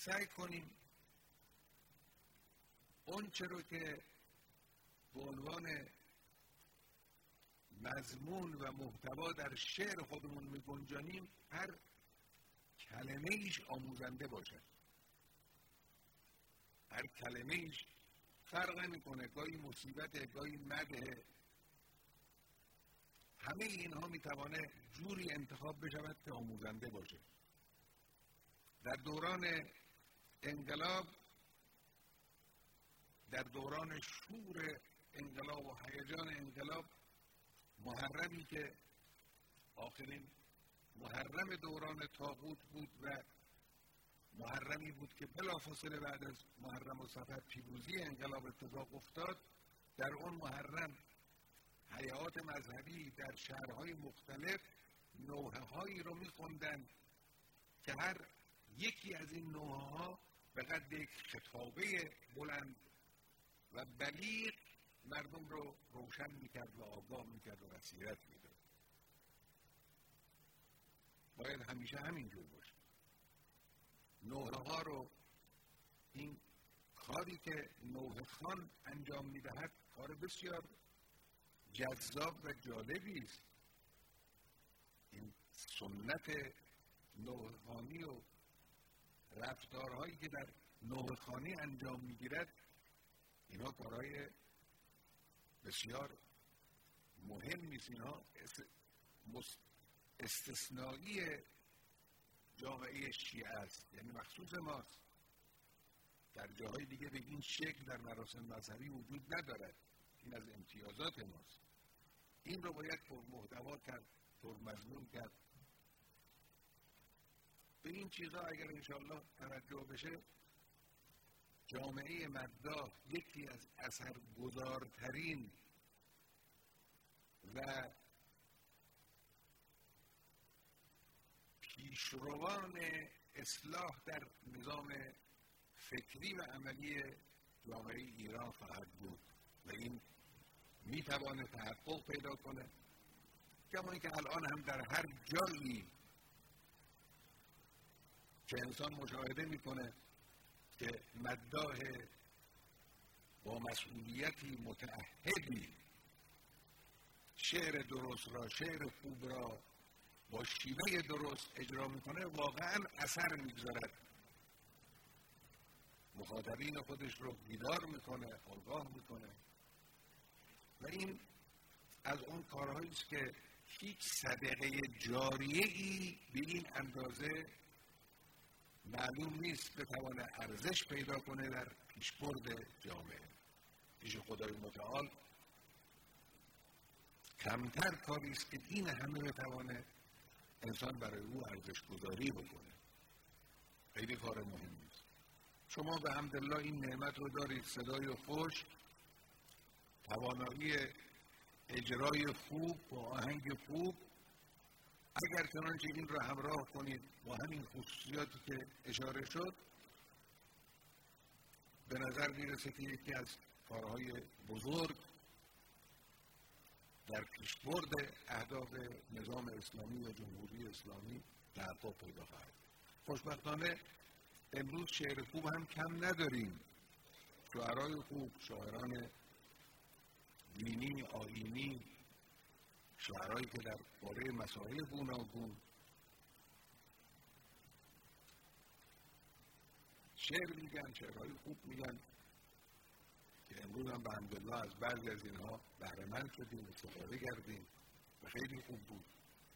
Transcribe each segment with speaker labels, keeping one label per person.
Speaker 1: سعی کنیم اون چرا که به عنوان مضمون و محتوا در شعر خودمون می‌گنجانیم هر کلمه ایش آموزنده باشد. هر کلمه ایش فرق نمی‌کنه، گاهی مصیبت، گاهی مدح. همه اینها میتوانه جوری انتخاب بشود که آموزنده باشه. در دوران انقلاب، در دوران شور انقلاب و هیجان انقلاب، محرمی که آخرین محرم دوران طاغوت بود و محرمی بود که بلافاصله بعد از محرم و صفر پیروزی انقلاب اتفاق افتاد، در اون محرم هیئات مذهبی در شهرهای مختلف نوحه‌هایی رو می‌خوندن که هر یکی از این نوحه‌ها به قد یک خطابه بلند و بلیغ مردم رو روشن می‌کرد و آگاه می‌کرد و بصیرت می‌داد. باید همیشه همینجور باشه. نوحه‌ها رو، این کاری که نوحه خوان انجام می‌دهد کار بسیار جذاب و جالبی است. این سنت نوحه‌خوانی و رفتارهایی که در نوحه‌خوانی انجام می‌گیرد، اینها کارهای بسیار مهمی است. اینها استثنایی جامعه شیعه است، یعنی مخصوص ماست. در جاهای دیگه به این شکل در مراسم مذهبی وجود ندارد. این از امتیازات ماست. این رو باید پرمحتوا کرد، پرمضمون کرد. به این چیزها اگر انشاءالله توجه بشه، جامعه مداح یکی از اثرگذارترین و پیشروان اصلاح در نظام فکری و عملی جامعه ایران خواهد بود و این میتوانه تحقق پیدا کنه، کما اینکه الان هم در هر جایی که انسان مشاهده میکنه که مداح با مسئولیتی متعهدی شعر درست را، شعر خوب را با شیوه درست اجرا میکنه، واقعا اثر میگذارد، مخاطبین خودش رو بیدار میکنه، آگاه میکنه. و این از اون کارهایی است که هیچ صدقه جاریه‌ای به این اندازه معلوم نیست بتوانه ارزش پیدا کنه در پیشبرد جامعه. پیش خدای متعال کمتر کاری است که این همه بتوانه انسان برای او ارزش گذاری بکنه. خیلی کار مهمی است. شما به حمدالله این نعمت رو دارید، صدای خوش، توانایی اجرای خوب با آهنگ خوب. اگر چنانچه این را همراه کنید با همین خصوصیاتی که اشاره شد، به نظر میرسه که یکی از کارهای بزرگ در پیشبرد اهداف نظام اسلامی و جمهوری اسلامی تحقق پیدا خواهد. خوشبختانه امروز شعر خوب هم کم نداریم. شاعرای خوب، شاعران دینی، آیینی، شاعرایی که در باره مسائل گوناگون شعر میگن، شعرهای خوب میگن که امروز هم به حمدالله از بعضی از اینها بهره‌مند شدیم، استفاده کردیم و خیلی خوب بود.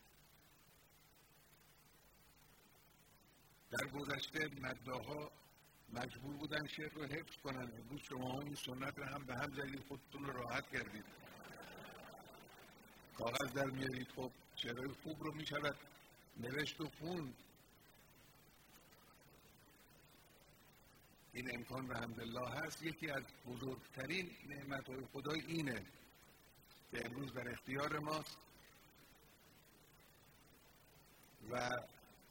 Speaker 1: در گذشته مداح‌ها مجبور بودن شعر رو حفظ کنن. امروز شما این سنت رو هم به هم زدید، خودتون رو راحت کردید، کاغذ در میارید، خب شعرهای خوب رو میشود نوشت و خوند. این امکان به حمدالله هست. یکی از بزرگترین نعمت‌های خدای اینه که امروز در اختیار ماست و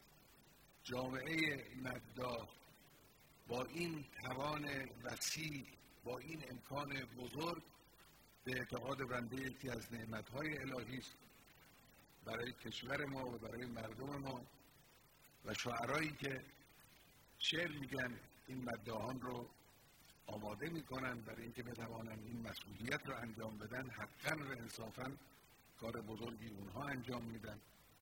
Speaker 1: جامعه مداح با این توان وسیع، با این امکان بزرگ، به اعتقاد بنده یکی از نعمت‌های الهی است برای کشور ما و برای مردم ما. و شاعرایی که شعر میگن این مداحان رو آماده میکنن برای اینکه بتوانن این مسئولیت رو انجام بدن. حقا و انصافا کار بزرگی اونها انجام میدن.